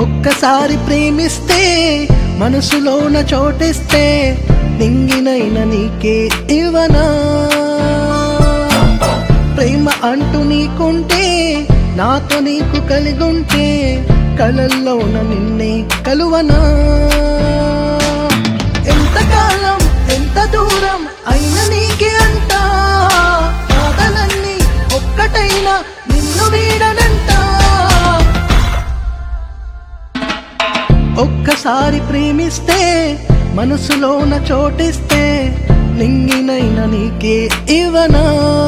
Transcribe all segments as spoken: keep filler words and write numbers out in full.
ఒక్కసారి ప్రేమిస్తే మనసులోన చోటిస్తే నింగినైన నీకే ఇవ్వనా ప్రేమ అంటూ నీకుంటే నాతో నీకు కలిగుంటే కలల్లోన నిన్నే కలువనా ఎంతకాలం ఎంత దూరం అయినా నీకే అంట కాదలన్నీ ఒక్కటైనా నిన్ను వీడనంట ఒక్కసారి ప్రేమిస్తే మనసులోన చోటిస్తే నింగినైన నీకే ఇవ్వనా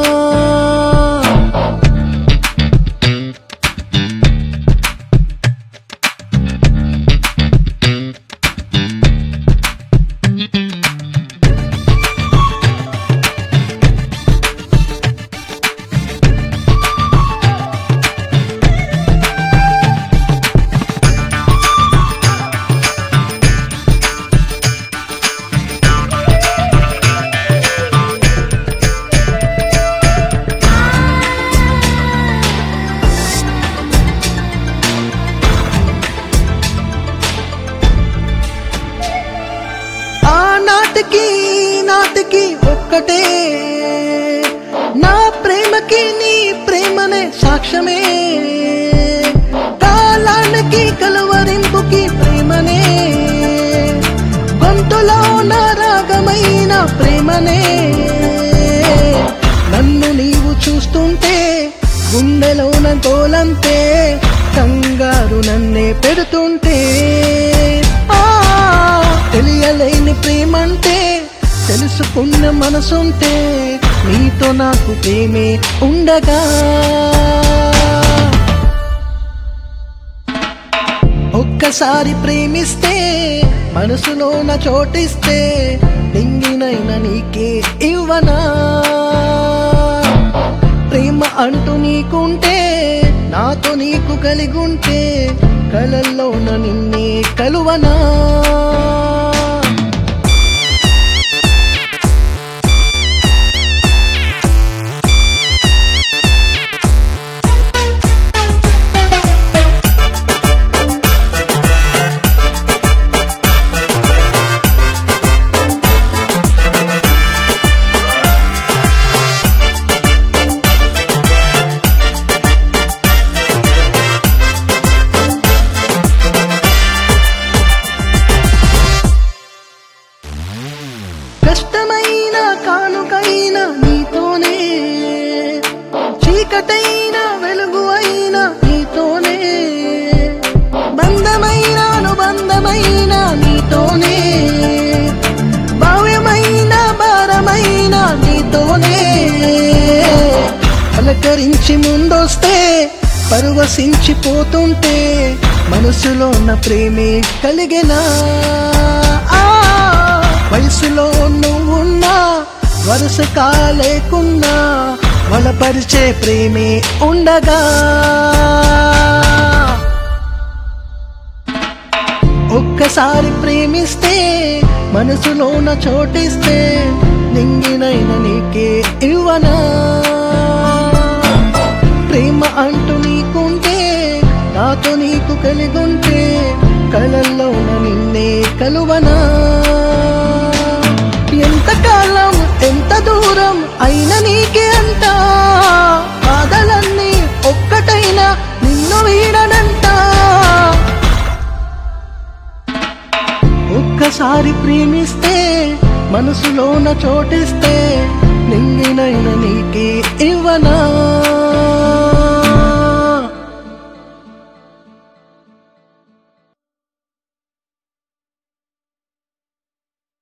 నాటికి నాటికి ఒక్కటే నా ప్రేమకి నీ ప్రేమనే సాక్ష్యమే కాలానికి కలవరింపుకి ప్రేమనే గొంతులో నా రాగమైన ప్రేమనే నన్ను నీవు చూస్తుంటే గుండెలోన గోలంతే కంగారు నన్నే పెడుతుంటే తెలియలేని ప్రేమంటే తెలుసుకున్న మనసుంటే నీతో నాకు ప్రేమే ఉండగా ఒక్కసారి ప్రేమిస్తే మనసులోన చోటిస్తే నింగినైన నీకే ఇవ్వనా ప్రేమ అంటూ నీకుంటే నాతో నీకు కలిగుంటే కలల్లోన నిన్నే కలువనా కష్టమైన కానుకైన నీతోనే చీకటైన వెలుగు అయిన నీతోనే బంధమైన అనుబంధమైన నీతోనే భావ్యమైన భారమైన నీతోనే పలకరించి ముందొస్తే పరవశించిపోతుంటే మనసులో ఉన్న ప్రేమే కలిగేనా వయసులో నువ్వున్నా వరుస కాలేకున్నా వలపరిచే ప్రేమే ఉండగా ఒక్కసారి ప్రేమిస్తే మనసులోన చోటిస్తే నింగినైన నీకే ఇవ్వనా ప్రేమ అంటూ నీకుంటే నాతో నీకు కలిగుంటే కలల్లోన నిన్నే కలువనా ఎంతకాలం ఎంత దూరం అయినా నీకే అంట బాధలన్నీ ఒక్కటైనా నిన్ను వీడనంట ఒక్కసారి ప్రేమిస్తే మనసులోన చోటిస్తే నింగినైన నీకే